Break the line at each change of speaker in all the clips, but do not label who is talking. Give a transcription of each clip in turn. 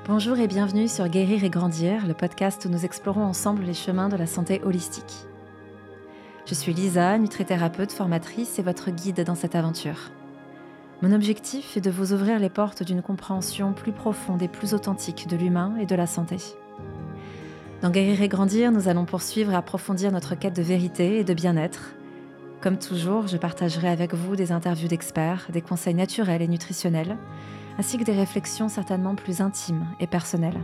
Bonjour et bienvenue sur Guérir et Grandir, le podcast où nous explorons ensemble les chemins de la santé holistique. Je suis Lisa, nutrithérapeute, formatrice et votre guide dans cette aventure. Mon objectif est de vous ouvrir les portes d'une compréhension plus profonde et plus authentique de l'humain et de la santé. Dans Guérir et Grandir, nous allons poursuivre et approfondir notre quête de vérité et de bien-être. Comme toujours, je partagerai avec vous des interviews d'experts, des conseils naturels et nutritionnels, ainsi que des réflexions certainement plus intimes et personnelles.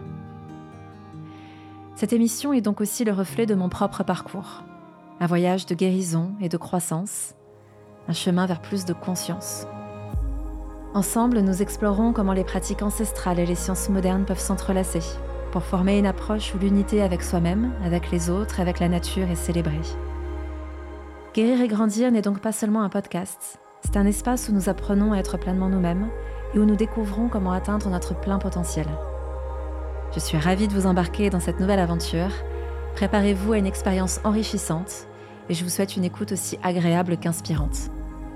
Cette émission est donc aussi le reflet de mon propre parcours. Un voyage de guérison et de croissance, un chemin vers plus de conscience. Ensemble, nous explorons comment les pratiques ancestrales et les sciences modernes peuvent s'entrelacer pour former une approche où l'unité avec soi-même, avec les autres, avec la nature est célébrée. Guérir et Grandir n'est donc pas seulement un podcast, c'est un espace où nous apprenons à être pleinement nous-mêmes et où nous découvrons comment atteindre notre plein potentiel. Je suis ravie de vous embarquer dans cette nouvelle aventure. Préparez-vous à une expérience enrichissante et je vous souhaite une écoute aussi agréable qu'inspirante.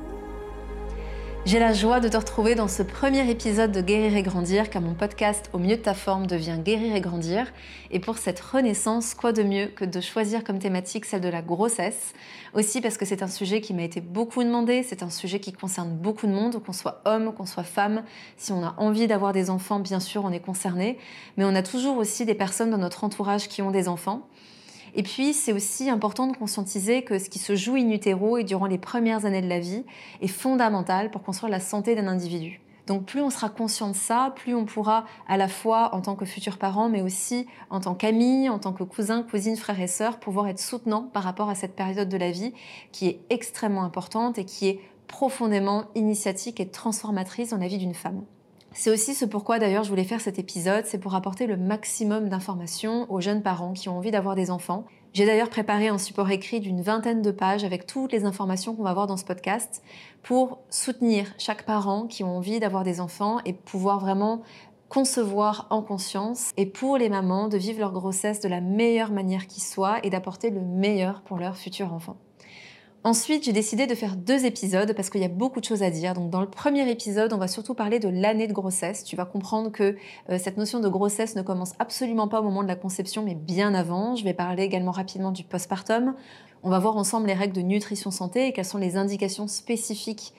J'ai la joie de te retrouver dans ce premier épisode de Guérir et Grandir, car mon podcast Au mieux de ta forme devient Guérir et Grandir. Et pour cette renaissance, quoi de mieux que de choisir comme thématique celle de la grossesse. Aussi parce que c'est un sujet qui m'a été beaucoup demandé, c'est un sujet qui concerne beaucoup de monde, qu'on soit homme, qu'on soit femme. Si on a envie d'avoir des enfants, bien sûr, on est concerné. Mais on a toujours aussi des personnes dans notre entourage qui ont des enfants. Et puis, c'est aussi important de conscientiser que ce qui se joue in utero et durant les premières années de la vie est fondamental pour construire la santé d'un individu. Donc plus on sera conscient de ça, plus on pourra à la fois en tant que futurs parents, mais aussi en tant qu'amis, en tant que cousins, cousines, frères et sœurs, pouvoir être soutenants par rapport à cette période de la vie qui est extrêmement importante et qui est profondément initiatique et transformatrice dans la vie d'une femme. C'est aussi ce pourquoi d'ailleurs je voulais faire cet épisode, c'est pour apporter le maximum d'informations aux jeunes parents qui ont envie d'avoir des enfants. J'ai d'ailleurs préparé un support écrit d'une 20aine de pages avec toutes les informations qu'on va voir dans ce podcast pour soutenir chaque parent qui ont envie d'avoir des enfants et pouvoir vraiment concevoir en conscience et pour les mamans de vivre leur grossesse de la meilleure manière qui soit et d'apporter le meilleur pour leur futur enfant. Ensuite, j'ai décidé de faire 2 épisodes parce qu'il y a beaucoup de choses à dire. Donc, dans le premier épisode, on va surtout parler de l'année de grossesse. Tu vas comprendre que cette notion de grossesse ne commence absolument pas au moment de la conception, mais bien avant. Je vais parler également rapidement du postpartum. On va voir ensemble les règles de nutrition santé et quelles sont les indications spécifiques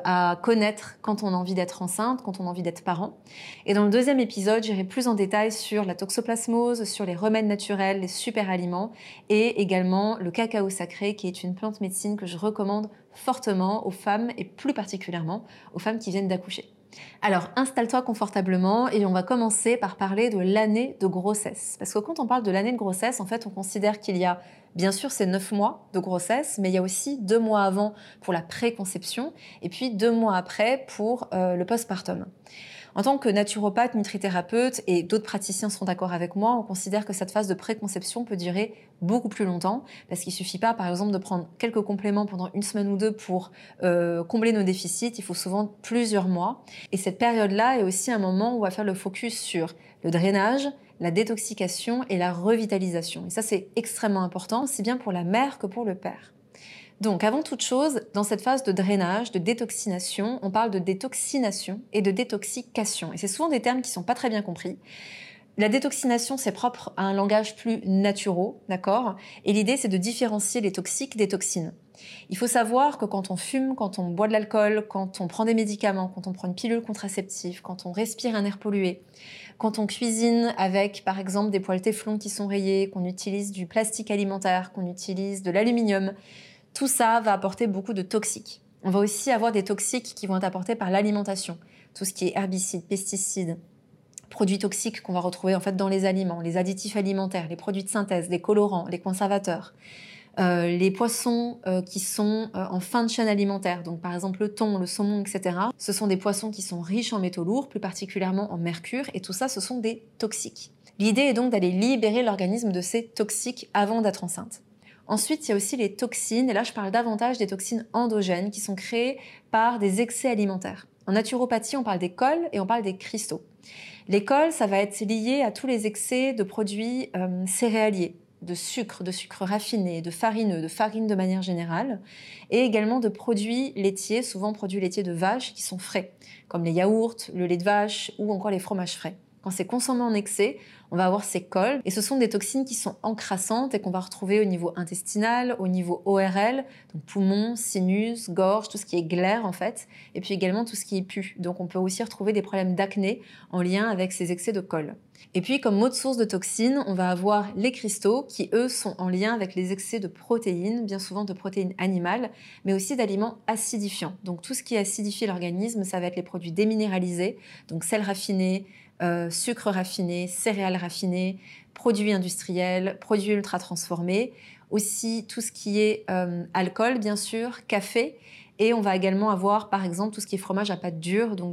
à connaître quand on a envie d'être enceinte, quand on a envie d'être parent. Et dans le deuxième épisode, j'irai plus en détail sur la toxoplasmose, sur les remèdes naturels, les super aliments et également le cacao sacré qui est une plante médecine que je recommande fortement aux femmes et plus particulièrement aux femmes qui viennent d'accoucher. Alors, installe-toi confortablement et on va commencer par parler de l'année de grossesse. Parce que quand on parle de l'année de grossesse, en fait, on considère qu'il y a, bien sûr, ces 9 mois de grossesse, mais il y a aussi 2 mois avant pour la préconception et puis 2 mois après pour le postpartum. En tant que naturopathe, nutrithérapeute et d'autres praticiens seront d'accord avec moi, on considère que cette phase de préconception peut durer beaucoup plus longtemps parce qu'il suffit pas, par exemple, de prendre quelques compléments pendant 1 semaine ou 2 pour combler nos déficits. Il faut souvent plusieurs mois. Et cette période-là est aussi un moment où on va faire le focus sur le drainage, la détoxication et la revitalisation. Et ça, c'est extrêmement important, aussi bien pour la mère que pour le père. Donc, avant toute chose, dans cette phase de drainage, de détoxination, on parle de détoxination et de détoxication. Et c'est souvent des termes qui sont pas très bien compris. La détoxination, c'est propre à un langage plus naturel, d'accord ? Et l'idée, c'est de différencier les toxiques des toxines. Il faut savoir que quand on fume, quand on boit de l'alcool, quand on prend des médicaments, quand on prend une pilule contraceptive, quand on respire un air pollué, quand on cuisine avec, par exemple, des poêles Téflon qui sont rayées, qu'on utilise du plastique alimentaire, qu'on utilise de l'aluminium, tout ça va apporter beaucoup de toxiques. On va aussi avoir des toxiques qui vont être apportés par l'alimentation, tout ce qui est herbicides, pesticides, produits toxiques qu'on va retrouver en fait dans les aliments, les additifs alimentaires, les produits de synthèse, les colorants, les conservateurs, les poissons qui sont en fin de chaîne alimentaire, donc par exemple le thon, le saumon, etc. Ce sont des poissons qui sont riches en métaux lourds, plus particulièrement en mercure, et tout ça, ce sont des toxiques. L'idée est donc d'aller libérer l'organisme de ces toxiques avant d'être enceinte. Ensuite, il y a aussi les toxines, et là je parle davantage des toxines endogènes qui sont créées par des excès alimentaires. En naturopathie, on parle des cols et on parle des cristaux. Les cols, ça va être lié à tous les excès de produits céréaliers, de sucre raffiné, de farineux, de farine de manière générale, et également de produits laitiers, souvent produits laitiers de vache qui sont frais, comme les yaourts, le lait de vache ou encore les fromages frais. Quand c'est consommé en excès, on va avoir ces cols et ce sont des toxines qui sont encrassantes et qu'on va retrouver au niveau intestinal, au niveau ORL, donc poumons, sinus, gorge, tout ce qui est glaire en fait, et puis également tout ce qui est pu. Donc on peut aussi retrouver des problèmes d'acné en lien avec ces excès de colle. Et puis comme autre source de toxines, on va avoir les cristaux qui eux sont en lien avec les excès de protéines, bien souvent de protéines animales, mais aussi d'aliments acidifiants. Donc tout ce qui acidifie l'organisme, ça va être les produits déminéralisés, donc sel raffiné, sucre raffiné, céréales raffinées, produits industriels, produits ultra transformés, aussi tout ce qui est alcool bien sûr, café, et on va également avoir par exemple tout ce qui est fromage à pâte dure, donc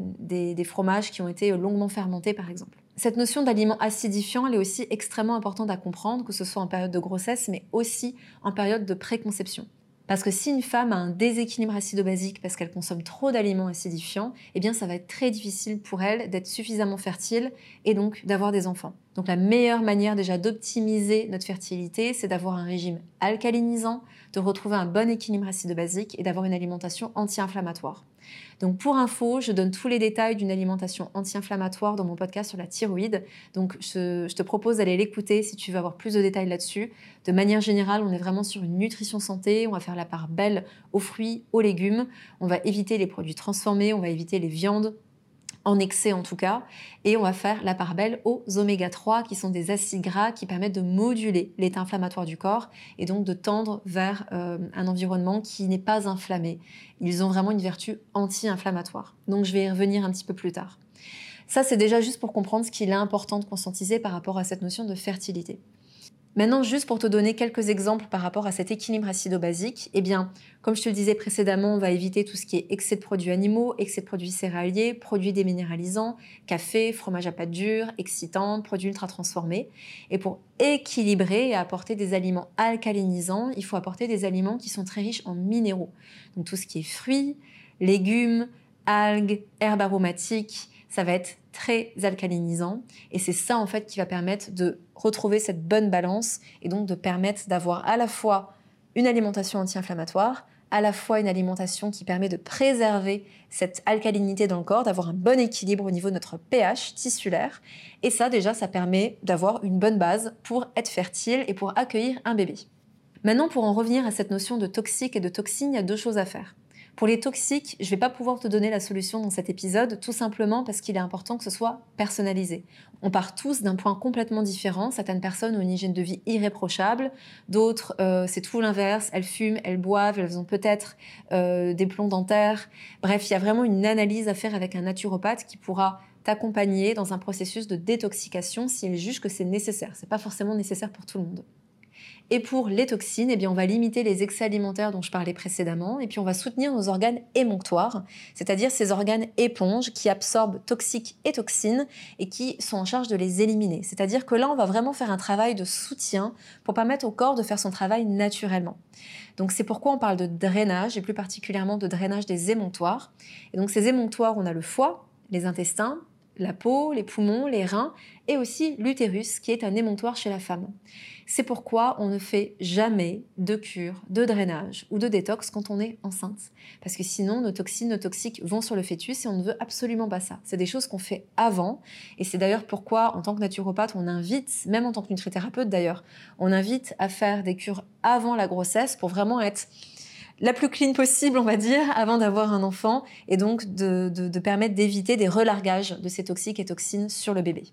des fromages qui ont été longuement fermentés par exemple. Cette notion d'aliment acidifiant, elle est aussi extrêmement importante à comprendre, que ce soit en période de grossesse, mais aussi en période de préconception. Parce que si une femme a un déséquilibre acido-basique parce qu'elle consomme trop d'aliments acidifiants, eh bien ça va être très difficile pour elle d'être suffisamment fertile et donc d'avoir des enfants. Donc la meilleure manière déjà d'optimiser notre fertilité, c'est d'avoir un régime alcalinisant, de retrouver un bon équilibre acido-basique et d'avoir une alimentation anti-inflammatoire. Donc pour info, je donne tous les détails d'une alimentation anti-inflammatoire dans mon podcast sur la thyroïde. Donc je te propose d'aller l'écouter si tu veux avoir plus de détails là-dessus. De manière générale, on est vraiment sur une nutrition santé. On va faire la part belle aux fruits, aux légumes. On va éviter les produits transformés, on va éviter les viandes, en excès en tout cas, et on va faire la part belle aux oméga 3 qui sont des acides gras qui permettent de moduler l'état inflammatoire du corps et donc de tendre vers un environnement qui n'est pas inflammé. Ils ont vraiment une vertu anti-inflammatoire. Donc je vais y revenir un petit peu plus tard. Ça, c'est déjà juste pour comprendre ce qu'il est important de conscientiser par rapport à cette notion de fertilité. Maintenant, juste pour te donner quelques exemples par rapport à cet équilibre acido-basique, eh bien, comme je te le disais précédemment, on va éviter tout ce qui est excès de produits animaux, excès de produits céréaliers, produits déminéralisants, café, fromage à pâte dure, excitants, produits ultra transformés. Et pour équilibrer et apporter des aliments alcalinisants, il faut apporter des aliments qui sont très riches en minéraux. Donc tout ce qui est fruits, légumes, algues, herbes aromatiques, ça va être très alcalinisant et c'est ça en fait qui va permettre de retrouver cette bonne balance et donc de permettre d'avoir à la fois une alimentation anti-inflammatoire, à la fois une alimentation qui permet de préserver cette alcalinité dans le corps, d'avoir un bon équilibre au niveau de notre pH tissulaire et ça déjà ça permet d'avoir une bonne base pour être fertile et pour accueillir un bébé. Maintenant pour en revenir à cette notion de toxique et de toxine, il y a deux choses à faire. Pour les toxiques, je ne vais pas pouvoir te donner la solution dans cet épisode, tout simplement parce qu'il est important que ce soit personnalisé. On part tous d'un point complètement différent. Certaines personnes ont une hygiène de vie irréprochable, d'autres, c'est tout l'inverse. Elles fument, elles boivent, elles ont peut-être des plombs dentaires. Bref, il y a vraiment une analyse à faire avec un naturopathe qui pourra t'accompagner dans un processus de détoxication s'il juge que c'est nécessaire. Ce n'est pas forcément nécessaire pour tout le monde. Et pour les toxines, eh bien, on va limiter les excès alimentaires dont je parlais précédemment, et puis on va soutenir nos organes émonctoires, c'est-à-dire ces organes éponges qui absorbent toxiques et toxines et qui sont en charge de les éliminer. C'est-à-dire que là, on va vraiment faire un travail de soutien pour permettre au corps de faire son travail naturellement. Donc c'est pourquoi on parle de drainage, et plus particulièrement de drainage des émonctoires. Et donc ces émonctoires, on a le foie, les intestins, la peau, les poumons, les reins et aussi l'utérus qui est un émonctoire chez la femme. C'est pourquoi on ne fait jamais de cure, de drainage ou de détox quand on est enceinte. Parce que sinon, nos toxines, nos toxiques vont sur le fœtus et on ne veut absolument pas ça. C'est des choses qu'on fait avant et c'est d'ailleurs pourquoi, en tant que naturopathe, on invite, même en tant que nutrithérapeute d'ailleurs, on invite à faire des cures avant la grossesse pour vraiment être la plus clean possible, on va dire, avant d'avoir un enfant et donc de permettre d'éviter des relargages de ces toxiques et toxines sur le bébé.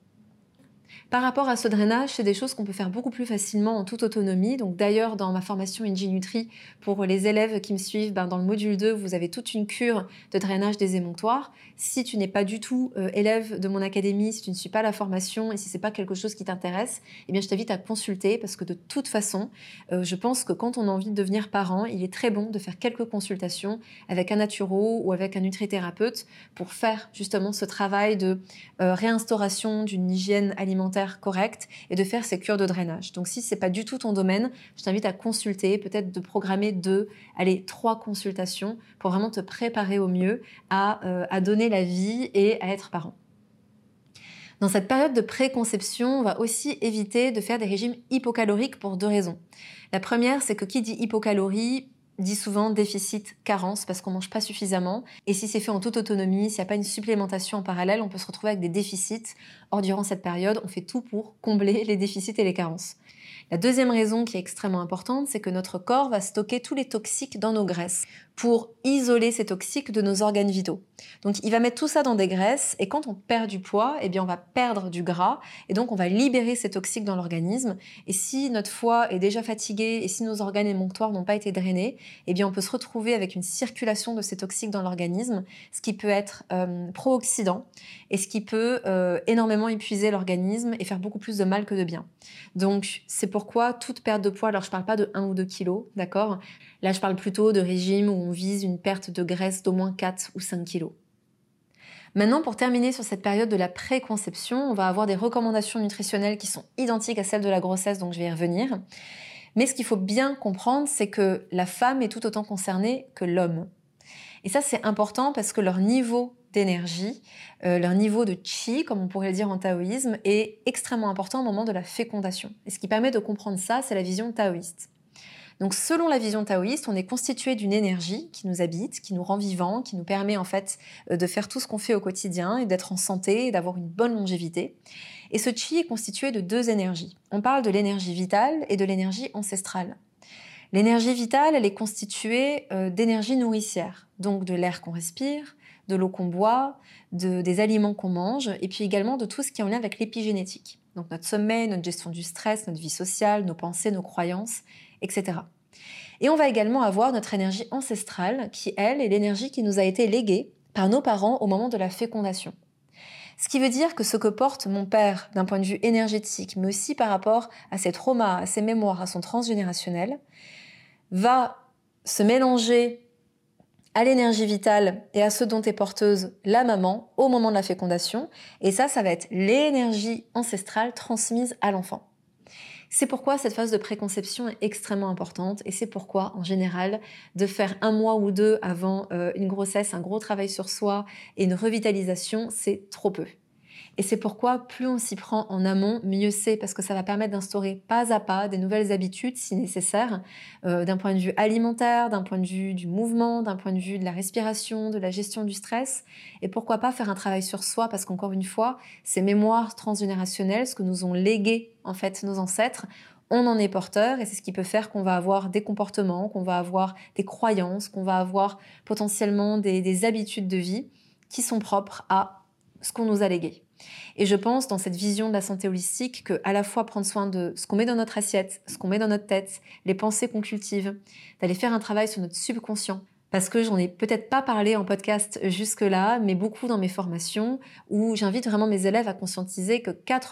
Par rapport à ce drainage, c'est des choses qu'on peut faire beaucoup plus facilement en toute autonomie. Donc d'ailleurs, dans ma formation InGi-Nutri, pour les élèves qui me suivent, dans le module 2, vous avez toute une cure de drainage des émonctoires. Si tu n'es pas du tout élève de mon académie, si tu ne suis pas la formation et si ce n'est pas quelque chose qui t'intéresse, eh bien je t'invite à consulter parce que de toute façon, je pense que quand on a envie de devenir parent, il est très bon de faire quelques consultations avec un naturo ou avec un nutrithérapeute pour faire justement ce travail de réinstauration d'une hygiène alimentaire correcte et de faire ces cures de drainage. Donc si c'est pas du tout ton domaine, je t'invite à consulter, peut-être de programmer 3 consultations pour vraiment te préparer au mieux à donner la vie et à être parent. Dans cette période de préconception, on va aussi éviter de faire des régimes hypocaloriques pour 2 raisons. La première, c'est que qui dit hypocalorie dit souvent déficit, carence, parce qu'on mange pas suffisamment. Et si c'est fait en toute autonomie, s'il n'y a pas une supplémentation en parallèle, on peut se retrouver avec des déficits. Or, durant cette période, on fait tout pour combler les déficits et les carences. La deuxième raison qui est extrêmement importante, c'est que notre corps va stocker tous les toxiques dans nos graisses pour isoler ces toxiques de nos organes vitaux. Donc il va mettre tout ça dans des graisses et quand on perd du poids, eh bien on va perdre du gras et donc on va libérer ces toxiques dans l'organisme. Et si notre foie est déjà fatigué et si nos organes émonctoires n'ont pas été drainés, eh bien on peut se retrouver avec une circulation de ces toxiques dans l'organisme, ce qui peut être pro-oxydant et ce qui peut énormément épuiser l'organisme et faire beaucoup plus de mal que de bien. Donc c'est pourquoi toute perte de poids, alors je ne parle pas de 1 ou 2 kilos, d'accord ? Là je parle plutôt de régime où on vise une perte de graisse d'au moins 4 ou 5 kilos. Maintenant, pour terminer sur cette période de la préconception, on va avoir des recommandations nutritionnelles qui sont identiques à celles de la grossesse, donc je vais y revenir. Mais ce qu'il faut bien comprendre, c'est que la femme est tout autant concernée que l'homme. Et ça, c'est important parce que leur niveau d'énergie, leur niveau de chi, comme on pourrait le dire en taoïsme, est extrêmement important au moment de la fécondation. Et ce qui permet de comprendre ça, c'est la vision taoïste. Donc selon la vision taoïste, on est constitué d'une énergie qui nous habite, qui nous rend vivants, qui nous permet en fait de faire tout ce qu'on fait au quotidien et d'être en santé et d'avoir une bonne longévité. Et ce chi est constitué de 2 énergies. On parle de l'énergie vitale et de l'énergie ancestrale. L'énergie vitale, elle est constituée d'énergie nourricière, donc de l'air qu'on respire, de l'eau qu'on boit, des aliments qu'on mange, et puis également de tout ce qui est en lien avec l'épigénétique. Donc notre sommeil, notre gestion du stress, notre vie sociale, nos pensées, nos croyances, etc. Et on va également avoir notre énergie ancestrale, qui, elle, est l'énergie qui nous a été léguée par nos parents au moment de la fécondation. Ce qui veut dire que ce que porte mon père d'un point de vue énergétique, mais aussi par rapport à ses traumas, à ses mémoires, à son transgénérationnel, va se mélanger à l'énergie vitale et à ce dont est porteuse la maman au moment de la fécondation. Et ça va être l'énergie ancestrale transmise à l'enfant. C'est pourquoi cette phase de préconception est extrêmement importante et c'est pourquoi, en général, de faire 1 mois ou 2 avant une grossesse, un gros travail sur soi et une revitalisation, c'est trop peu. Et c'est pourquoi plus on s'y prend en amont, mieux c'est, parce que ça va permettre d'instaurer pas à pas des nouvelles habitudes si nécessaire, d'un point de vue alimentaire, d'un point de vue du mouvement, d'un point de vue de la respiration, de la gestion du stress. Et pourquoi pas faire un travail sur soi, parce qu'encore une fois, ces mémoires transgénérationnelles, ce que nous ont légué en fait nos ancêtres, on en est porteur et c'est ce qui peut faire qu'on va avoir des comportements, qu'on va avoir des croyances, qu'on va avoir potentiellement des habitudes de vie qui sont propres à ce qu'on nous a légué. Et je pense, dans cette vision de la santé holistique, qu'à la fois prendre soin de ce qu'on met dans notre assiette, ce qu'on met dans notre tête, les pensées qu'on cultive, d'aller faire un travail sur notre subconscient. Parce que j'en ai peut-être pas parlé en podcast jusque-là, mais beaucoup dans mes formations, où j'invite vraiment mes élèves à conscientiser que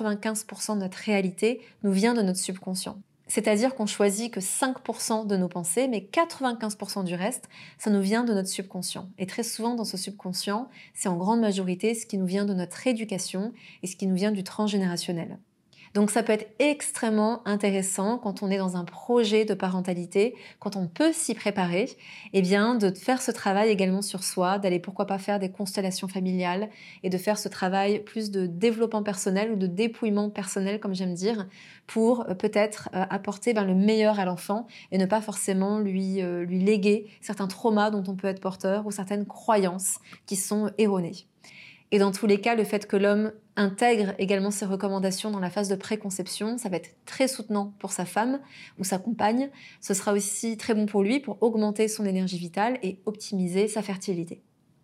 95% de notre réalité nous vient de notre subconscient. C'est-à-dire qu'on choisit que 5% de nos pensées, mais 95% du reste, ça nous vient de notre subconscient. Et très souvent, dans ce subconscient, c'est en grande majorité ce qui nous vient de notre éducation et ce qui nous vient du transgénérationnel. Donc ça peut être extrêmement intéressant quand on est dans un projet de parentalité, quand on peut s'y préparer, eh bien de faire ce travail également sur soi, d'aller pourquoi pas faire des constellations familiales et de faire ce travail plus de développement personnel ou de dépouillement personnel, comme j'aime dire, pour peut-être apporter le meilleur à l'enfant et ne pas forcément lui léguer certains traumas dont on peut être porteur ou certaines croyances qui sont erronées. Et dans tous les cas, le fait que l'homme intègre également ces recommandations dans la phase de préconception, ça va être très soutenant pour sa femme ou sa compagne. Ce sera aussi très bon pour lui pour augmenter son énergie vitale et optimiser sa fertilité.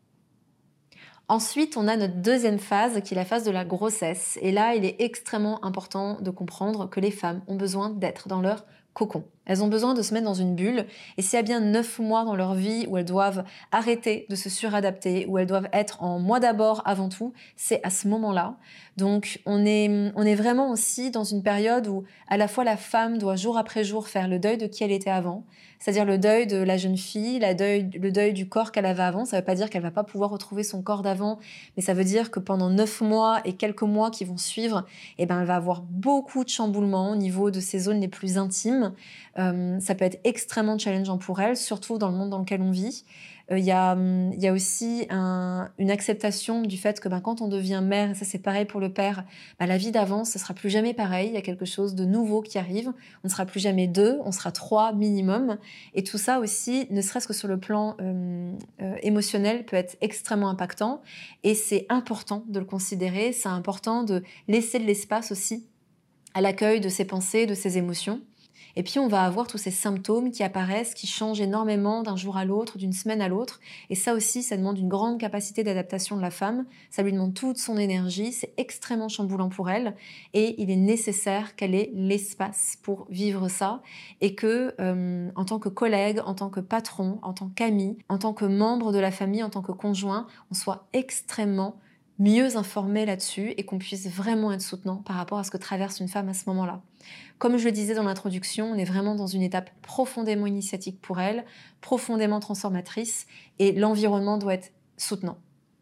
Ensuite, on a notre deuxième phase qui est la phase de la grossesse. Et là, il est extrêmement important de comprendre que les femmes ont besoin d'être dans leur cocon. Elles ont besoin de se mettre dans une bulle. Et s'il y a bien 9 mois dans leur vie où elles doivent arrêter de se suradapter, où elles doivent être en moi d'abord avant tout, c'est à ce moment-là. Donc, on est vraiment aussi dans une période où à la fois la femme doit jour après jour faire le deuil de qui elle était avant, c'est-à-dire le deuil de la jeune fille, le deuil du corps qu'elle avait avant. Ça ne veut pas dire qu'elle ne va pas pouvoir retrouver son corps d'avant, mais ça veut dire que pendant 9 mois et quelques mois qui vont suivre, elle va avoir beaucoup de chamboulements au niveau de ses zones les plus intimes. Ça peut être extrêmement challengeant pour elle, surtout dans le monde dans lequel on vit. Il y a aussi une acceptation du fait que quand on devient mère, et ça c'est pareil pour le père, la vie d'avant, ce sera plus jamais pareil. Il y a quelque chose de nouveau qui arrive. On ne sera plus jamais 2, on sera 3 minimum. Et tout ça aussi, ne serait-ce que sur le plan émotionnel, peut être extrêmement impactant. Et c'est important de le considérer. C'est important de laisser de l'espace aussi à l'accueil de ses pensées, de ses émotions. Et puis on va avoir tous ces symptômes qui apparaissent, qui changent énormément d'un jour à l'autre, d'une semaine à l'autre. Et ça aussi, ça demande une grande capacité d'adaptation de la femme. Ça lui demande toute son énergie. C'est extrêmement chamboulant pour elle. Et il est nécessaire qu'elle ait l'espace pour vivre ça. Et que, en tant que collègue, en tant que patron, en tant qu'ami, en tant que membre de la famille, en tant que conjoint, on soit extrêmement mieux informé là-dessus et qu'on puisse vraiment être soutenant par rapport à ce que traverse une femme à ce moment-là. Comme je le disais dans l'introduction, on est vraiment dans une étape profondément initiatique pour elle, profondément transformatrice, et l'environnement doit être soutenant.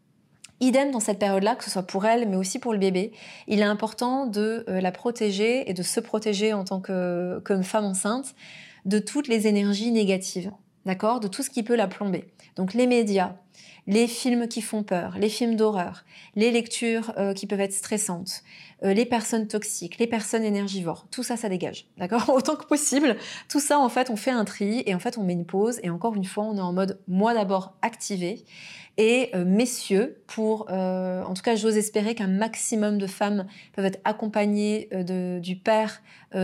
Idem dans cette période-là, que ce soit pour elle, mais aussi pour le bébé, il est important de la protéger et de se protéger en tant que femme enceinte de toutes les énergies négatives, d'accord, de tout ce qui peut la plomber. Donc les médias, les films qui font peur, les films d'horreur, les lectures qui peuvent être stressantes, les personnes toxiques, les personnes énergivores, tout ça, ça dégage, d'accord? Autant que possible, tout ça, en fait, on fait un tri et en fait, on met une pause et encore une fois, on est en mode moi d'abord activé et messieurs, en tout cas, j'ose espérer qu'un maximum de femmes peuvent être accompagnées du père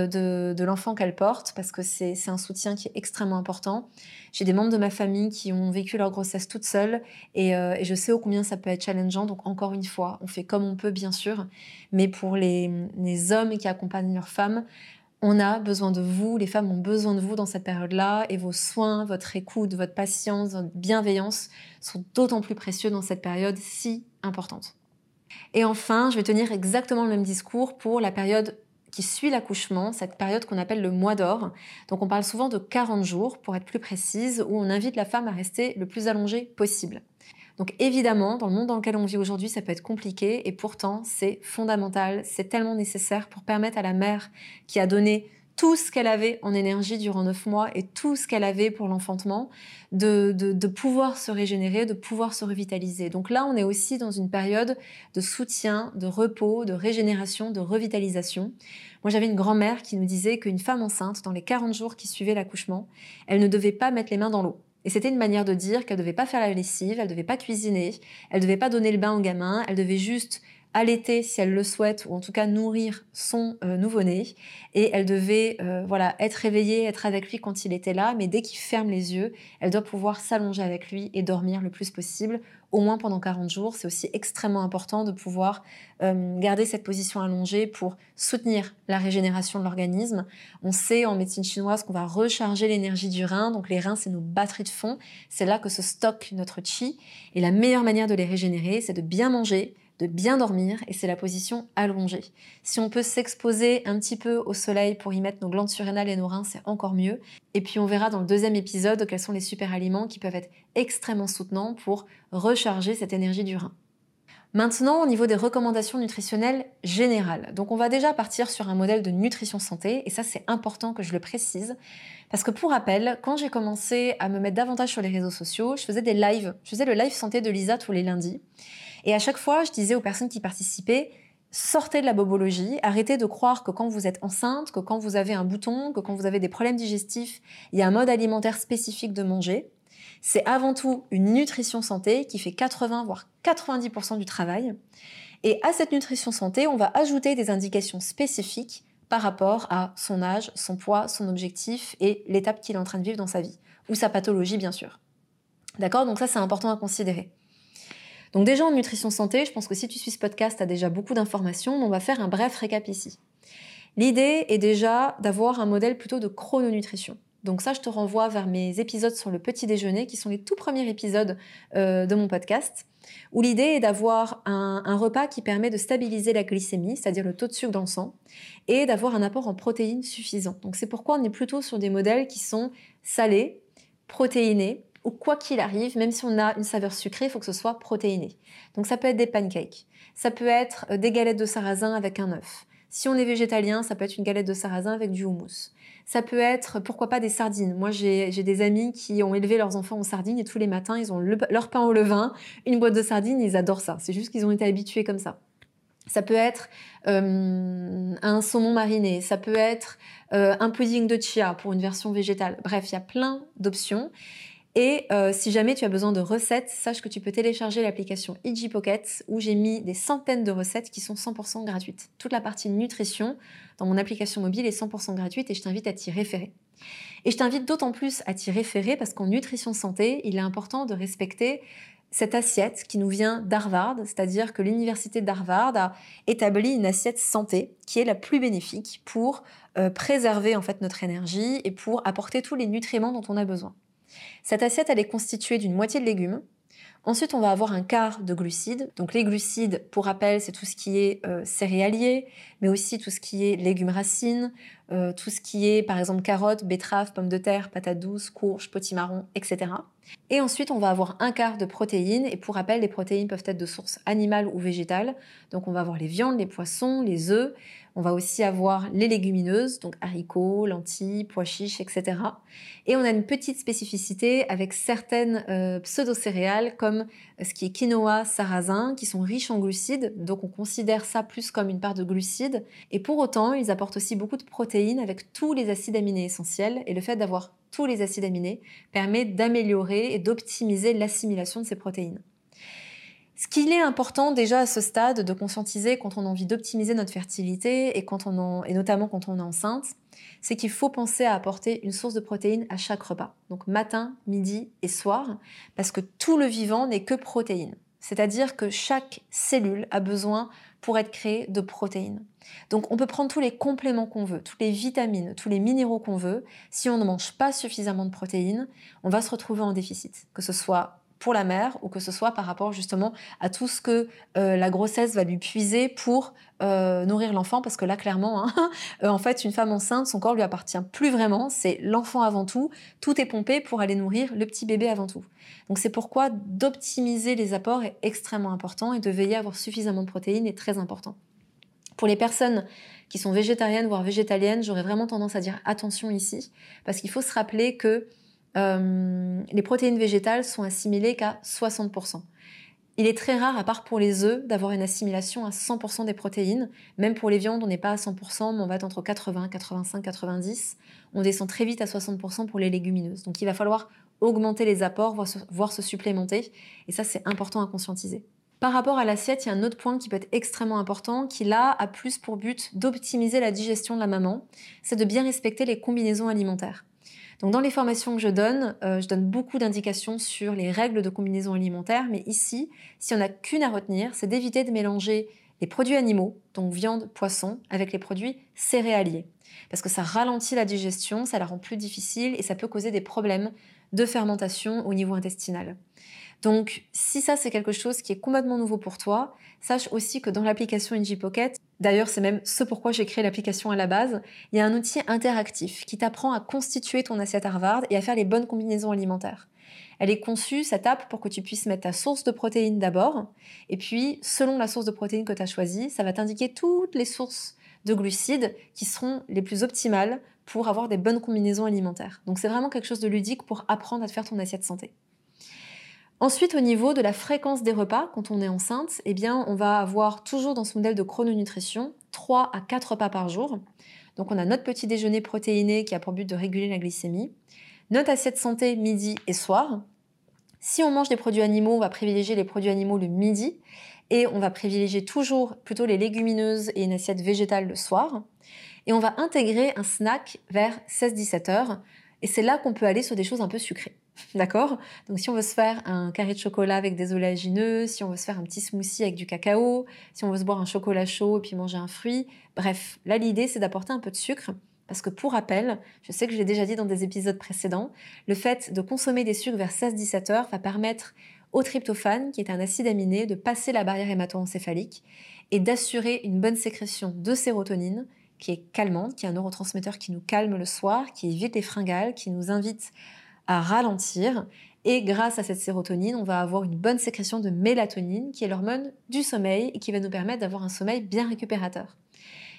de l'enfant qu'elles portent parce que c'est un soutien qui est extrêmement important. J'ai des membres de ma famille qui ont vécu leur grossesse toutes seules et je sais ô combien ça peut être challengeant. Donc encore une fois, on fait comme on peut bien sûr, mais pour les hommes qui accompagnent leurs femmes, on a besoin de vous, les femmes ont besoin de vous dans cette période-là et vos soins, votre écoute, votre patience, votre bienveillance sont d'autant plus précieux dans cette période si importante. Et enfin, je vais tenir exactement le même discours pour la période qui suit l'accouchement, cette période qu'on appelle le mois d'or. Donc on parle souvent de 40 jours, pour être plus précise, où on invite la femme à rester le plus allongée possible. Donc évidemment, dans le monde dans lequel on vit aujourd'hui, ça peut être compliqué et pourtant c'est fondamental, c'est tellement nécessaire pour permettre à la mère qui a donné tout ce qu'elle avait en énergie durant 9 mois et tout ce qu'elle avait pour l'enfantement, de pouvoir se régénérer, de pouvoir se revitaliser. Donc là, on est aussi dans une période de soutien, de repos, de régénération, de revitalisation. Moi, j'avais une grand-mère qui nous disait qu'une femme enceinte, dans les 40 jours qui suivaient l'accouchement, elle ne devait pas mettre les mains dans l'eau. Et c'était une manière de dire qu'elle ne devait pas faire la lessive, elle ne devait pas cuisiner, elle ne devait pas donner le bain au gamin, elle devait juste allaiter si elle le souhaite, ou en tout cas nourrir son nouveau-né. Et elle devait être réveillée, être avec lui quand il était là, mais dès qu'il ferme les yeux, elle doit pouvoir s'allonger avec lui et dormir le plus possible, au moins pendant 40 jours. C'est aussi extrêmement important de pouvoir garder cette position allongée pour soutenir la régénération de l'organisme. On sait en médecine chinoise qu'on va recharger l'énergie du rein, donc les reins, c'est nos batteries de fond, c'est là que se stocke notre chi, et la meilleure manière de les régénérer, c'est de bien manger, de bien dormir, et c'est la position allongée. Si on peut s'exposer un petit peu au soleil pour y mettre nos glandes surrénales et nos reins, c'est encore mieux. Et puis on verra dans le deuxième épisode quels sont les super aliments qui peuvent être extrêmement soutenants pour recharger cette énergie du rein. Maintenant, au niveau des recommandations nutritionnelles générales. Donc on va déjà partir sur un modèle de nutrition santé, et ça c'est important que je le précise, parce que pour rappel, quand j'ai commencé à me mettre davantage sur les réseaux sociaux, je faisais des lives. Je faisais le live santé de Lisa tous les lundis. Et à chaque fois, je disais aux personnes qui participaient, sortez de la bobologie, arrêtez de croire que quand vous êtes enceinte, que quand vous avez un bouton, que quand vous avez des problèmes digestifs, il y a un mode alimentaire spécifique de manger. C'est avant tout une nutrition santé qui fait 80 voire 90% du travail. Et à cette nutrition santé, on va ajouter des indications spécifiques par rapport à son âge, son poids, son objectif et l'étape qu'il est en train de vivre dans sa vie, ou sa pathologie bien sûr. D'accord ? Donc ça, c'est important à considérer. Donc déjà en nutrition santé, je pense que si tu suis ce podcast, tu as déjà beaucoup d'informations, mais on va faire un bref récap ici. L'idée est déjà d'avoir un modèle plutôt de chrononutrition. Donc ça, je te renvoie vers mes épisodes sur le petit déjeuner, qui sont les tout premiers épisodes de mon podcast, où l'idée est d'avoir un repas qui permet de stabiliser la glycémie, c'est-à-dire le taux de sucre dans le sang, et d'avoir un apport en protéines suffisant. Donc c'est pourquoi on est plutôt sur des modèles qui sont salés, protéinés, ou quoi qu'il arrive, même si on a une saveur sucrée, il faut que ce soit protéiné. Donc ça peut être des pancakes, ça peut être des galettes de sarrasin avec un œuf, Si on est végétalien, ça peut être une galette de sarrasin avec du houmous. Ça peut être, pourquoi pas, des sardines. Moi, j'ai des amis qui ont élevé leurs enfants aux sardines et tous les matins, ils ont leur pain au levain, une boîte de sardines, ils adorent ça. C'est juste qu'ils ont été habitués comme ça. Ça peut être un saumon mariné, ça peut être un pudding de chia pour une version végétale. Bref, il y a plein d'options. Et si jamais tu as besoin de recettes, sache que tu peux télécharger l'application IG Pocket où j'ai mis des centaines de recettes qui sont 100% gratuites. Toute la partie nutrition dans mon application mobile est 100% gratuite et je t'invite à t'y référer. Et je t'invite d'autant plus à t'y référer parce qu'en nutrition santé, il est important de respecter cette assiette qui nous vient d'Harvard, c'est-à-dire que l'université d'Harvard a établi une assiette santé qui est la plus bénéfique pour préserver en fait notre énergie et pour apporter tous les nutriments dont on a besoin. Cette assiette, elle est constituée d'une moitié de légumes. Ensuite, on va avoir un quart de glucides. Donc les glucides, pour rappel, c'est tout ce qui est céréalier, mais aussi tout ce qui est légumes racines, tout ce qui est par exemple carottes, betteraves, pommes de terre, patates douces, courges, potimarrons, etc. Et ensuite, on va avoir un quart de protéines. Et pour rappel, les protéines peuvent être de source animale ou végétale. Donc on va avoir les viandes, les poissons, les œufs. On va aussi avoir les légumineuses, donc haricots, lentilles, pois chiches, etc. Et on a une petite spécificité avec certaines pseudo-céréales comme ce qui est quinoa, sarrasin, qui sont riches en glucides. Donc on considère ça plus comme une part de glucides. Et pour autant, ils apportent aussi beaucoup de protéines avec tous les acides aminés essentiels. Et le fait d'avoir tous les acides aminés permet d'améliorer et d'optimiser l'assimilation de ces protéines. Ce qu'il est important déjà à ce stade de conscientiser quand on a envie d'optimiser notre fertilité et notamment quand on est enceinte, c'est qu'il faut penser à apporter une source de protéines à chaque repas. Donc matin, midi et soir, parce que tout le vivant n'est que protéines. C'est-à-dire que chaque cellule a besoin, pour être créée, de protéines. Donc on peut prendre tous les compléments qu'on veut, toutes les vitamines, tous les minéraux qu'on veut. Si on ne mange pas suffisamment de protéines, on va se retrouver en déficit, que ce soit pour la mère ou que ce soit par rapport justement à tout ce que la grossesse va lui puiser pour nourrir l'enfant, parce que là clairement en fait une femme enceinte, son corps lui appartient plus vraiment, c'est l'enfant avant tout est pompé pour aller nourrir le petit bébé avant tout. Donc c'est pourquoi d'optimiser les apports est extrêmement important et de veiller à avoir suffisamment de protéines est très important. Pour les personnes qui sont végétariennes voire végétaliennes, j'aurais vraiment tendance à dire attention ici, parce qu'il faut se rappeler que les protéines végétales sont assimilées qu'à 60%. Il est très rare, à part pour les œufs, d'avoir une assimilation à 100% des protéines. Même pour les viandes, on n'est pas à 100%, mais on va être entre 80, 85, 90. On descend très vite à 60% pour les légumineuses. Donc il va falloir augmenter les apports, voire se supplémenter. Et ça, c'est important à conscientiser. Par rapport à l'assiette, il y a un autre point qui peut être extrêmement important, qui là a plus pour but d'optimiser la digestion de la maman. C'est de bien respecter les combinaisons alimentaires. Donc dans les formations que je donne beaucoup d'indications sur les règles de combinaison alimentaire, mais ici, si on n'a qu'une à retenir, c'est d'éviter de mélanger les produits animaux, donc viande, poisson, avec les produits céréaliers. Parce que ça ralentit la digestion, ça la rend plus difficile et ça peut causer des problèmes de fermentation au niveau intestinal. Donc, si ça c'est quelque chose qui est complètement nouveau pour toi, sache aussi que dans l'application IG Pocket, d'ailleurs c'est même ce pourquoi j'ai créé l'application à la base, il y a un outil interactif qui t'apprend à constituer ton assiette Harvard et à faire les bonnes combinaisons alimentaires. Elle est conçue, cette app, pour que tu puisses mettre ta source de protéines d'abord, et puis selon la source de protéines que tu as choisie, ça va t'indiquer toutes les sources de glucides qui seront les plus optimales pour avoir des bonnes combinaisons alimentaires. Donc c'est vraiment quelque chose de ludique pour apprendre à te faire ton assiette santé. Ensuite, au niveau de la fréquence des repas, quand on est enceinte, eh bien, on va avoir toujours dans ce modèle de chrononutrition 3 à 4 repas par jour. Donc on a notre petit déjeuner protéiné qui a pour but de réguler la glycémie, notre assiette santé midi et soir. Si on mange des produits animaux, on va privilégier les produits animaux le midi et on va privilégier toujours plutôt les légumineuses et une assiette végétale le soir. Et on va intégrer un snack vers 16-17 heures et c'est là qu'on peut aller sur des choses un peu sucrées. D'accord ? Donc si on veut se faire un carré de chocolat avec des oléagineux, si on veut se faire un petit smoothie avec du cacao, si on veut se boire un chocolat chaud et puis manger un fruit, bref, là l'idée c'est d'apporter un peu de sucre. Parce que pour rappel, je sais que je l'ai déjà dit dans des épisodes précédents, le fait de consommer des sucres vers 16-17 heures va permettre au tryptophane, qui est un acide aminé, de passer la barrière hémato-encéphalique et d'assurer une bonne sécrétion de sérotonine, qui est calmante, qui est un neurotransmetteur qui nous calme le soir, qui évite les fringales, qui nous invite à ralentir. Et grâce à cette sérotonine, on va avoir une bonne sécrétion de mélatonine, qui est l'hormone du sommeil et qui va nous permettre d'avoir un sommeil bien récupérateur.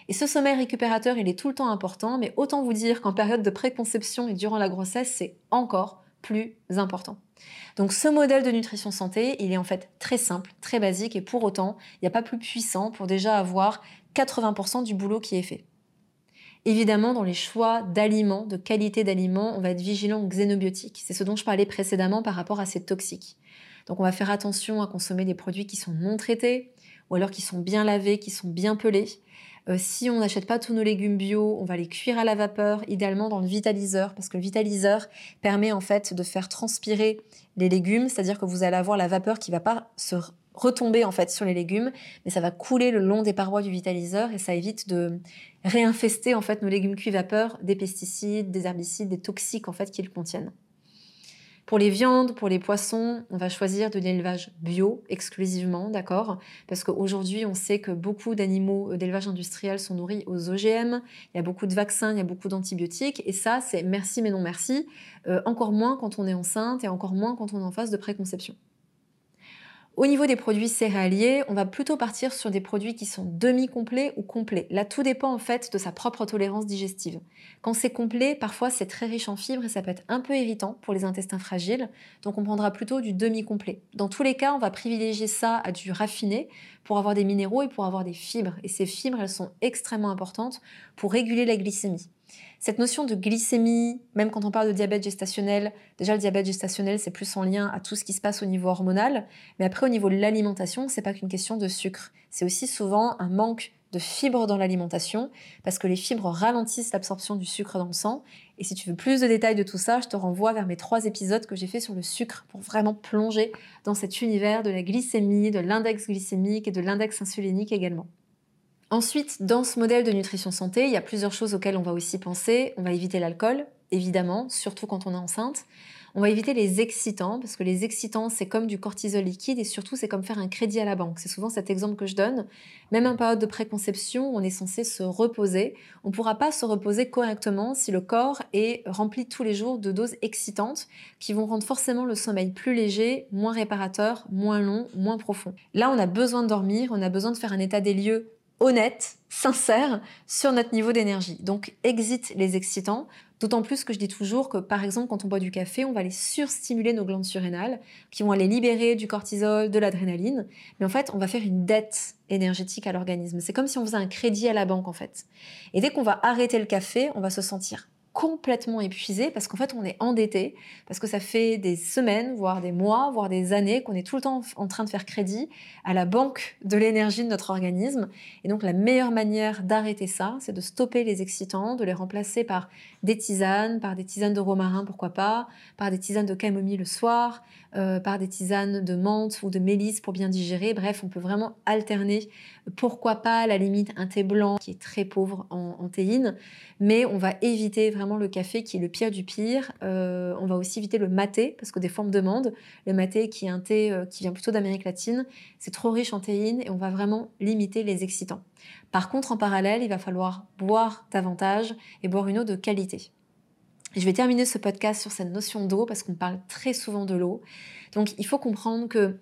Et ce sommeil récupérateur, il est tout le temps important, mais autant vous dire qu'en période de préconception et durant la grossesse, c'est encore plus important. Donc ce modèle de nutrition santé, il est en fait très simple, très basique, et pour autant, il n'y a pas plus puissant pour déjà avoir 80% du boulot qui est fait. Évidemment, dans les choix d'aliments, de qualité d'aliments, on va être vigilant aux xénobiotiques. C'est ce dont je parlais précédemment par rapport à ces toxiques. Donc on va faire attention à consommer des produits qui sont non traités, ou alors qui sont bien lavés, qui sont bien pelés. Si on n'achète pas tous nos légumes bio, on va les cuire à la vapeur, idéalement dans le vitaliseur, parce que le vitaliseur permet en fait de faire transpirer les légumes, c'est-à-dire que vous allez avoir la vapeur qui ne va pas se retomber en fait sur les légumes, mais ça va couler le long des parois du vitaliseur et ça évite de réinfester en fait nos légumes cuits vapeur des pesticides, des herbicides, des toxiques en fait qu'ils contiennent. Pour les viandes, pour les poissons, on va choisir de l'élevage bio exclusivement, d'accord? Parce qu'aujourd'hui, on sait que beaucoup d'animaux d'élevage industriel sont nourris aux OGM, il y a beaucoup de vaccins, il y a beaucoup d'antibiotiques, et ça, c'est merci mais non merci, encore moins quand on est enceinte et encore moins quand on est en phase de préconception. Au niveau des produits céréaliers, on va plutôt partir sur des produits qui sont demi-complets ou complets. Là, tout dépend en fait de sa propre tolérance digestive. Quand c'est complet, parfois c'est très riche en fibres et ça peut être un peu irritant pour les intestins fragiles, donc on prendra plutôt du demi-complet. Dans tous les cas, on va privilégier ça à du raffiné pour avoir des minéraux et pour avoir des fibres. Et ces fibres, elles sont extrêmement importantes pour réguler la glycémie. Cette notion de glycémie, même quand on parle de diabète gestationnel, déjà le diabète gestationnel c'est plus en lien à tout ce qui se passe au niveau hormonal, mais après au niveau de l'alimentation, c'est pas qu'une question de sucre, c'est aussi souvent un manque de fibres dans l'alimentation, parce que les fibres ralentissent l'absorption du sucre dans le sang. Et si tu veux plus de détails de tout ça, je te renvoie vers mes 3 épisodes que j'ai fait sur le sucre pour vraiment plonger dans cet univers de la glycémie, de l'index glycémique et de l'index insulinique également. Ensuite, dans ce modèle de nutrition santé, il y a plusieurs choses auxquelles on va aussi penser. On va éviter l'alcool, évidemment, surtout quand on est enceinte. On va éviter les excitants, parce que les excitants, c'est comme du cortisol liquide et surtout, c'est comme faire un crédit à la banque. C'est souvent cet exemple que je donne. Même en période de préconception, on est censé se reposer. On ne pourra pas se reposer correctement si le corps est rempli tous les jours de doses excitantes qui vont rendre forcément le sommeil plus léger, moins réparateur, moins long, moins profond. Là, on a besoin de dormir, on a besoin de faire un état des lieux honnête, sincère sur notre niveau d'énergie. Donc, exit les excitants, d'autant plus que je dis toujours que, par exemple, quand on boit du café, on va aller surstimuler nos glandes surrénales, qui vont aller libérer du cortisol, de l'adrénaline, mais en fait, on va faire une dette énergétique à l'organisme. C'est comme si on faisait un crédit à la banque, en fait. Et dès qu'on va arrêter le café, on va se sentir complètement épuisé parce qu'en fait on est endetté, parce que ça fait des semaines, voire des mois, voire des années qu'on est tout le temps en train de faire crédit à la banque de l'énergie de notre organisme. Et donc la meilleure manière d'arrêter ça, c'est de stopper les excitants, de les remplacer par des tisanes de romarin pourquoi pas, par des tisanes de camomille le soir, par des tisanes de menthe ou de mélisse pour bien digérer. Bref, on peut vraiment alterner, pourquoi pas à la limite un thé blanc qui est très pauvre en théine, mais on va éviter vraiment le café qui est le pire du pire. On va aussi éviter le maté, parce que des fois on me demande, le maté qui est un thé qui vient plutôt d'Amérique latine, c'est trop riche en théine et on va vraiment limiter les excitants. Par contre, en parallèle, il va falloir boire davantage et boire une eau de qualité. Je vais terminer ce podcast sur cette notion d'eau parce qu'on parle très souvent de l'eau. Donc il faut comprendre que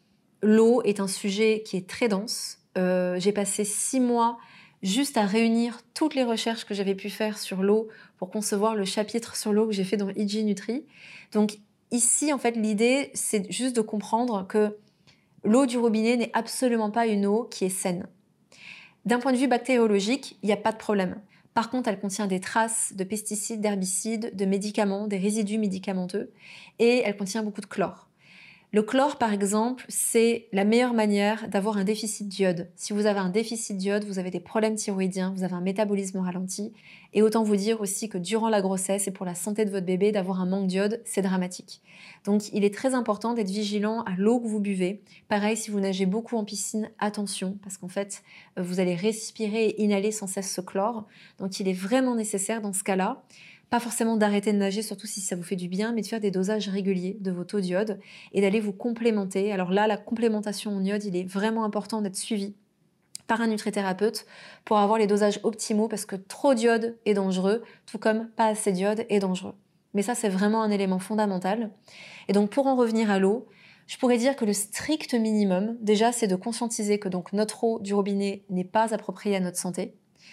l'eau est un sujet qui est très dense. J'ai passé 6 mois juste à réunir toutes les recherches que j'avais pu faire sur l'eau pour concevoir le chapitre sur l'eau que j'ai fait dans IG Nutri. Donc ici, en fait, l'idée, c'est juste de comprendre que l'eau du robinet n'est absolument pas une eau qui est saine. D'un point de vue bactériologique, il n'y a pas de problème. Par contre, elle contient des traces de pesticides, d'herbicides, de médicaments, des résidus médicamenteux, et elle contient beaucoup de chlore. Le chlore, par exemple, c'est la meilleure manière d'avoir un déficit d'iode. Si vous avez un déficit d'iode, vous avez des problèmes thyroïdiens, vous avez un métabolisme ralenti. Et autant vous dire aussi que durant la grossesse et pour la santé de votre bébé, d'avoir un manque d'iode, c'est dramatique. Donc, il est très important d'être vigilant à l'eau que vous buvez. Pareil, si vous nagez beaucoup en piscine, attention, parce qu'en fait, vous allez respirer et inhaler sans cesse ce chlore. Donc, il est vraiment nécessaire dans ce cas-là, pas forcément d'arrêter de nager, surtout si ça vous fait du bien, mais de faire des dosages réguliers de vos taux d'iode et d'aller vous complémenter. Alors là, la complémentation en iode, il est vraiment important d'être suivi par un nutrithérapeute pour avoir les dosages optimaux parce que trop d'iode est dangereux, tout comme pas assez d'iode est dangereux. Mais ça, c'est vraiment un élément fondamental. Et donc, pour en revenir à l'eau, je pourrais dire que le strict minimum, déjà, c'est de conscientiser que donc notre eau du robinet n'est pas appropriée à notre santé.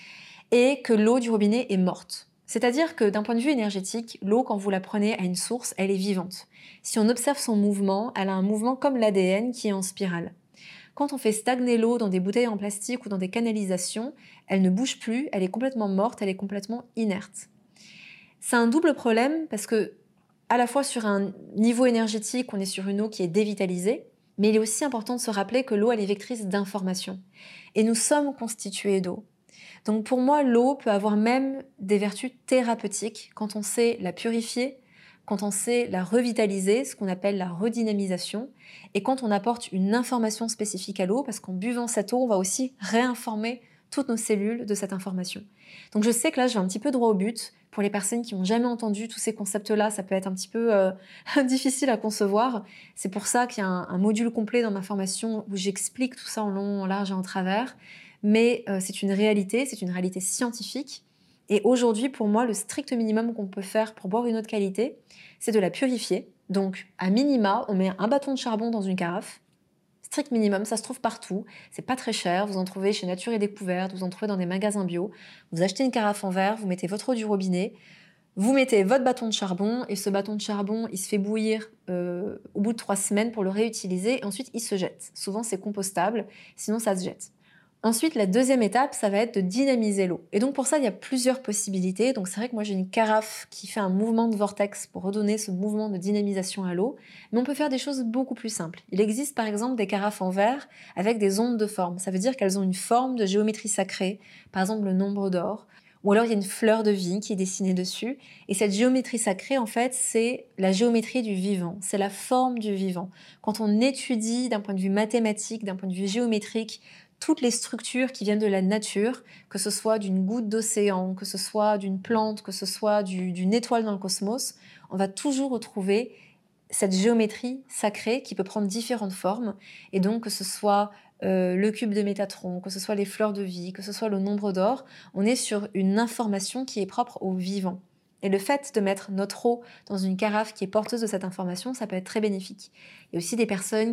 et que l'eau du robinet est morte. C'est-à-dire que d'un point de vue énergétique, l'eau, quand vous la prenez à une source, elle est vivante. Si on observe son mouvement, elle a un mouvement comme l'ADN qui est en spirale. Quand on fait stagner l'eau dans des bouteilles en plastique ou dans des canalisations, elle ne bouge plus, elle est complètement morte, elle est complètement inerte. C'est un double problème parce que, à la fois sur un niveau énergétique, on est sur une eau qui est dévitalisée, mais il est aussi important de se rappeler que l'eau, elle est vectrice d'informations. Et nous sommes constitués d'eau. Donc pour moi, l'eau peut avoir même des vertus thérapeutiques quand on sait la purifier, quand on sait la revitaliser, ce qu'on appelle la redynamisation, et quand on apporte une information spécifique à l'eau, parce qu'en buvant cette eau, on va aussi réinformer toutes nos cellules de cette information. Donc je sais que là, je vais un petit peu droit au but. Pour les personnes qui n'ont jamais entendu tous ces concepts-là, ça peut être un petit peu difficile à concevoir. C'est pour ça qu'il y a un module complet dans ma formation où j'explique tout ça en long, en large et en travers. Mais c'est une réalité scientifique. Et aujourd'hui, pour moi, le strict minimum qu'on peut faire pour boire une eau de qualité, c'est de la purifier. Donc, à minima, on met un bâton de charbon dans une carafe. Strict minimum, ça se trouve partout. C'est pas très cher. Vous en trouvez chez Nature et Découverte, vous en trouvez dans des magasins bio. Vous achetez une carafe en verre, vous mettez votre eau du robinet, vous mettez votre bâton de charbon et ce bâton de charbon, il se fait bouillir au bout de 3 semaines pour le réutiliser et ensuite il se jette. Souvent, c'est compostable, sinon ça se jette. Ensuite, la deuxième étape, ça va être de dynamiser l'eau. Et donc pour ça, il y a plusieurs possibilités. Donc c'est vrai que moi j'ai une carafe qui fait un mouvement de vortex pour redonner ce mouvement de dynamisation à l'eau. Mais on peut faire des choses beaucoup plus simples. Il existe par exemple des carafes en verre avec des ondes de forme. Ça veut dire qu'elles ont une forme de géométrie sacrée, par exemple le nombre d'or. Ou alors il y a une fleur de vie qui est dessinée dessus. Et cette géométrie sacrée, en fait, c'est la géométrie du vivant. C'est la forme du vivant. Quand on étudie d'un point de vue mathématique, d'un point de vue géométrique, toutes les structures qui viennent de la nature, que ce soit d'une goutte d'océan, que ce soit d'une plante, que ce soit d'une étoile dans le cosmos, on va toujours retrouver cette géométrie sacrée qui peut prendre différentes formes. Et donc, que ce soit le cube de Métatron, que ce soit les fleurs de vie, que ce soit le nombre d'or, on est sur une information qui est propre au vivant. Et le fait de mettre notre eau dans une carafe qui est porteuse de cette information, ça peut être très bénéfique. Il y a aussi des personnes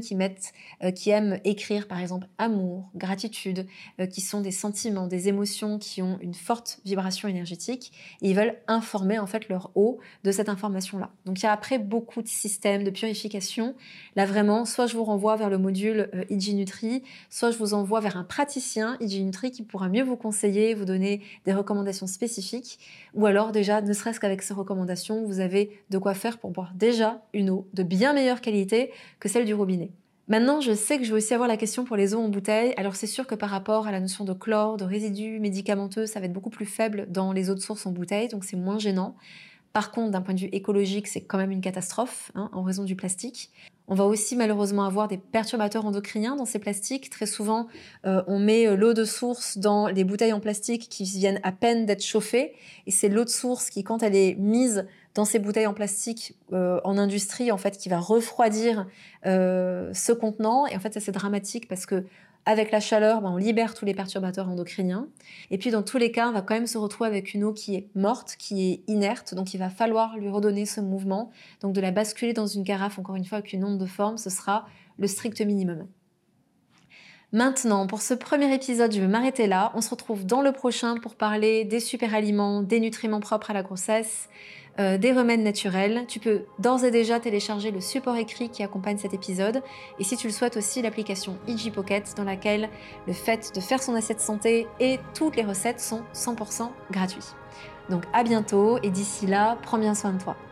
qui aiment écrire, par exemple, amour, gratitude, qui sont des sentiments, des émotions qui ont une forte vibration énergétique, et ils veulent informer en fait leur eau de cette information-là. Donc il y a après beaucoup de systèmes de purification. Là vraiment, soit je vous renvoie vers le module Hygienutri, soit je vous envoie vers un praticien Hygienutri qui pourra mieux vous conseiller, vous donner des recommandations spécifiques, ou alors déjà, ne serait-ce qu'avec ces recommandations, vous avez de quoi faire pour boire déjà une eau de bien meilleure qualité que celle du robinet. Maintenant, je sais que je vais aussi avoir la question pour les eaux en bouteille. Alors c'est sûr que par rapport à la notion de chlore, de résidus médicamenteux, ça va être beaucoup plus faible dans les eaux de source en bouteille, donc c'est moins gênant. Par contre, d'un point de vue écologique, c'est quand même une catastrophe en raison du plastique. On va aussi malheureusement avoir des perturbateurs endocriniens dans ces plastiques. Très souvent, on met l'eau de source dans les bouteilles en plastique qui viennent à peine d'être chauffées. Et c'est l'eau de source qui, quand elle est mise dans ces bouteilles en plastique en industrie, en fait, qui va refroidir ce contenant. Et en fait, ça c'est dramatique parce que avec la chaleur, on libère tous les perturbateurs endocriniens. Et puis, dans tous les cas, on va quand même se retrouver avec une eau qui est morte, qui est inerte. Donc, il va falloir lui redonner ce mouvement. Donc, de la basculer dans une carafe, encore une fois, avec une onde de forme, ce sera le strict minimum. Maintenant, pour ce premier épisode, je vais m'arrêter là. On se retrouve dans le prochain pour parler des super aliments, des nutriments propres à la grossesse, des remèdes naturels. Tu peux d'ores et déjà télécharger le support écrit qui accompagne cet épisode. Et si tu le souhaites aussi, l'application IG Pocket dans laquelle le fait de faire son assiette santé et toutes les recettes sont 100% gratuits. Donc à bientôt et d'ici là, prends bien soin de toi.